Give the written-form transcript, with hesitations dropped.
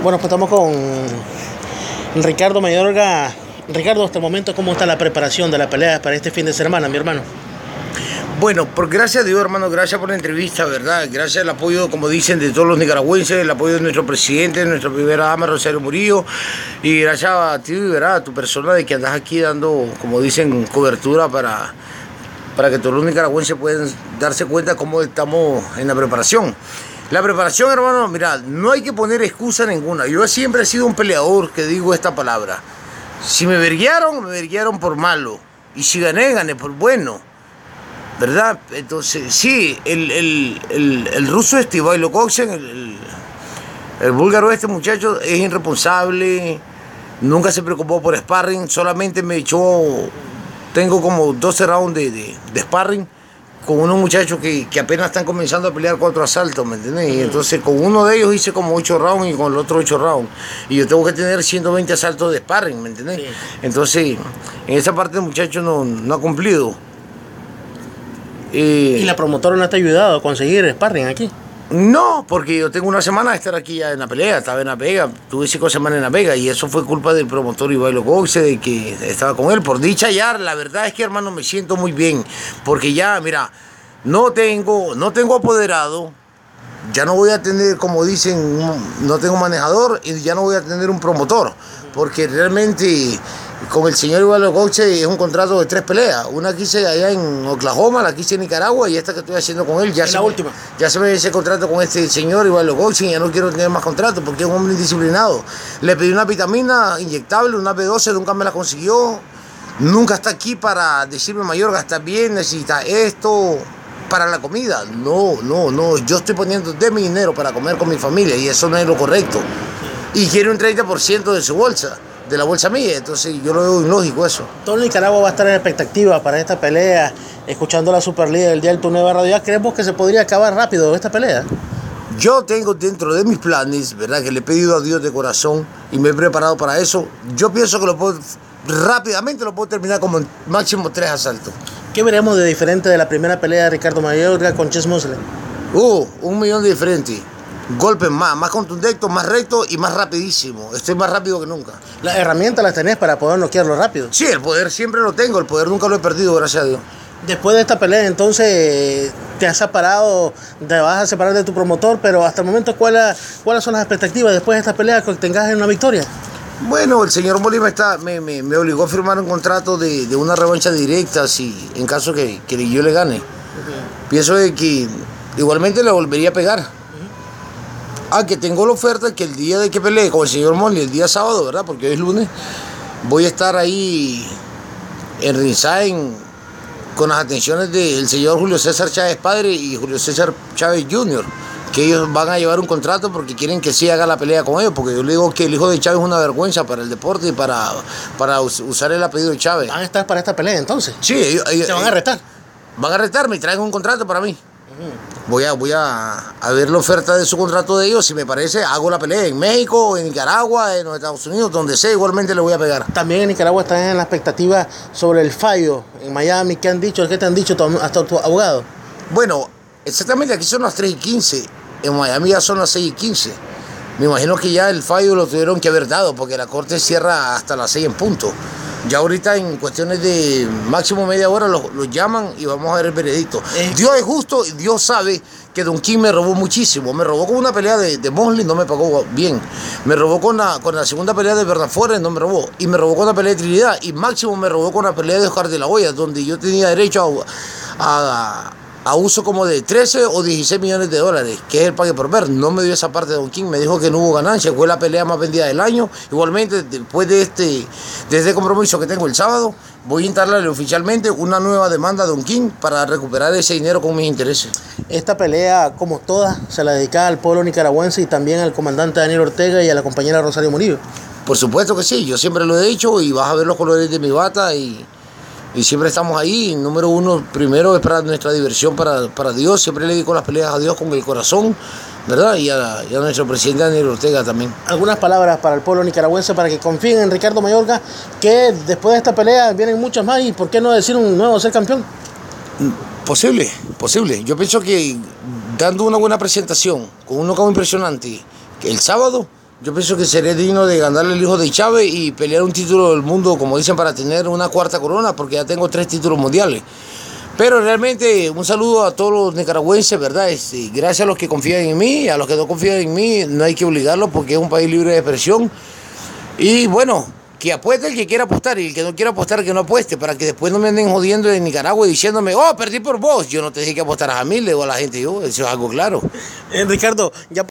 Bueno, pues estamos con Ricardo Mayorga. Ricardo, hasta el momento, ¿cómo está la preparación de la pelea para este fin de semana, mi hermano? Bueno, por gracias a Dios, hermano, gracias por la entrevista, ¿verdad? Gracias al apoyo, como dicen, de todos los nicaragüenses, el apoyo de nuestro presidente, nuestra primera dama, Rosario Murillo, y gracias a ti, ¿verdad? A tu persona de que andas aquí dando, como dicen, cobertura para que todos los nicaragüenses puedan darse cuenta cómo estamos en la preparación. La preparación, hermano, mira, no hay que poner excusa ninguna. Yo siempre he sido un peleador que digo esta palabra. Si me verguiaron por malo. Y si gané por bueno. ¿Verdad? Entonces, sí, el ruso Ivailo Koksen, el búlgaro muchacho, es irresponsable. Nunca se preocupó por sparring. Solamente me echó, tengo como 12 rounds de sparring con unos muchachos que apenas están comenzando a pelear 4 asaltos, ¿me entiendes? Y entonces con uno de ellos hice como 8 rounds y con el otro 8 rounds. Y yo tengo que tener 120 asaltos de sparring, ¿me entiendes? Sí. Entonces, en esa parte el muchacho no ha cumplido. ¿Y la promotora no te ha ayudado a conseguir sparring aquí? No, porque yo tengo una semana de estar aquí ya en La Pelea, estaba en La Vega, tuve 5 semanas en La Vega y eso fue culpa del promotor Ivailo Koksen, de que estaba con él. Por dicha ya, la verdad es que, hermano, me siento muy bien, porque ya, mira, no tengo apoderado, ya no voy a tener, como dicen, no tengo manejador y ya no voy a tener un promotor, porque realmente con el señor Ivailo Koksen es un contrato de 3 peleas. Una que hice allá en Oklahoma, la que hice en Nicaragua y esta que estoy haciendo con él. Ya se me hice contrato con este señor Ivailo Koksen y ya no quiero tener más contratos porque es un hombre indisciplinado. Le pedí una vitamina inyectable, una B12, nunca me la consiguió. Nunca está aquí para decirme, Mayorga, está bien, necesita esto para la comida. No. Yo estoy poniendo de mi dinero para comer con mi familia y eso no es lo correcto. Y quiero un 30% de su bolsa, de la bolsa mía, entonces yo lo veo ilógico eso. Todo Nicaragua va a estar en expectativa para esta pelea, escuchando la Superliga del día del Torneo de Radio. ¿Ya creemos que se podría acabar rápido esta pelea? Yo tengo dentro de mis planes, ¿verdad?, que le he pedido a Dios de corazón y me he preparado para eso. Yo pienso que rápidamente lo puedo terminar como máximo 3 asaltos. ¿Qué veremos de diferente de la primera pelea de Ricardo Mayorga con Chess Muslim? 1 millón de diferentes. Golpes más contundentes, más rectos y más rapidísimo. Estoy más rápido que nunca. ¿Las herramientas las tenés para poder noquearlo rápido? Sí, el poder siempre lo tengo, el poder nunca lo he perdido, gracias a Dios. Después de esta pelea, entonces, te vas a separar de tu promotor, pero hasta el momento, ¿cuáles son las expectativas después de esta pelea que tengas en una victoria? Bueno, el señor Bolívar me obligó a firmar un contrato de una revancha directa, en caso que yo le gane. Pienso de que igualmente le volvería a pegar. Que tengo la oferta que el día de que pelee con el señor Molly, el día sábado, ¿verdad? Porque hoy es lunes, voy a estar ahí en ringside con las atenciones del señor Julio César Chávez padre y Julio César Chávez Jr., que ellos van a llevar un contrato porque quieren que sí haga la pelea con ellos, porque yo le digo que el hijo de Chávez es una vergüenza para el deporte y para usar el apellido de Chávez. ¿Van a estar para esta pelea entonces? Sí. ¿Se van a retar? Van a retarme y traen un contrato para mí. Voy a ver la oferta de su contrato de ellos. Si me parece, hago la pelea en México, en Nicaragua, en los Estados Unidos, donde sea, igualmente le voy a pegar. También en Nicaragua están en la expectativa sobre el fallo en Miami. ¿Qué te han dicho hasta tu abogado? Bueno, exactamente, aquí son las 3:15. En Miami ya son las 6:15. Me imagino que ya el fallo lo tuvieron que haber dado, porque la corte cierra hasta las 6 en punto. Ya ahorita en cuestiones de máximo media hora los llaman y vamos a ver el veredicto. Dios es justo y Dios sabe que Don King me robó muchísimo. Me robó con una pelea de Mosley, no me pagó bien. Me robó con la segunda pelea de Bernard Forrest, no me robó. Y me robó con la pelea de Trinidad. Y máximo me robó con la pelea de Oscar de la Hoya, donde yo tenía derecho a uso como de 13 o 16 millones de dólares, que es el pague por ver. No me dio esa parte de Don King, me dijo que no hubo ganancia, fue la pelea más vendida del año. Igualmente, después de este compromiso que tengo el sábado, voy a instalarle oficialmente una nueva demanda a Don King para recuperar ese dinero con mis intereses. Esta pelea, como todas, se la dedicaba al pueblo nicaragüense y también al comandante Daniel Ortega y a la compañera Rosario Murillo. Por supuesto que sí, yo siempre lo he dicho y vas a ver los colores de mi bata y siempre estamos ahí. Número 1, primero es para nuestra diversión, para Dios. Siempre le dedico las peleas a Dios con el corazón, ¿verdad? Y a nuestro presidente Daniel Ortega también. Algunas palabras para el pueblo nicaragüense para que confíen en Ricardo Mayorga, que después de esta pelea vienen muchas más y ¿por qué no decir un nuevo ser campeón? Posible. Yo pienso que dando una buena presentación, con un knockout impresionante, que el sábado Yo pienso que sería digno de ganarle el hijo de Chávez y pelear un título del mundo, como dicen, para tener una cuarta corona, porque ya tengo 3 títulos mundiales. Pero realmente un saludo a todos los nicaragüenses, ¿verdad? Gracias a los que confían en mí, a los que no confían en mí, no hay que obligarlos porque es un país libre de expresión. Y bueno, que apueste el que quiera apostar y el que no quiera apostar que no apueste, para que después no me anden jodiendo en Nicaragua diciéndome, oh, perdí por vos. Yo no te dije que apostaras a mí, le digo a la gente, yo, eso es algo claro. Ricardo, ya